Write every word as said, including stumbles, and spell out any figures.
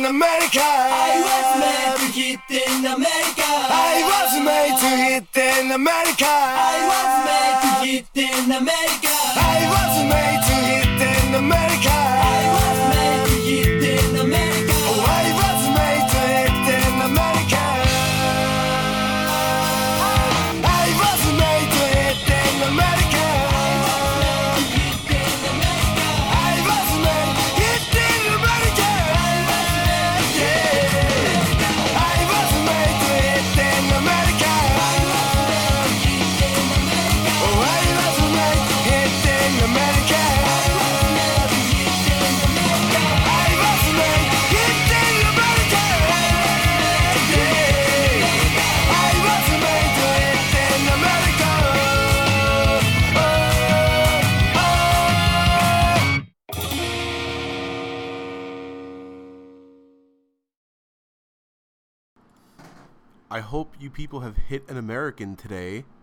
in America. I was made to hit in America. I was made to hit in America. I was made to hit in America. I was made to hit in America. I was made to hit in America. Oh, I was made to hit in America. I was made to hit in America. I was made to hit in America. Yeah. I was made to hit in America. Oh, I was made to hit in America. I was made to hit in America. Yeah. I was made to hit in America. I hope you people have hit an American today.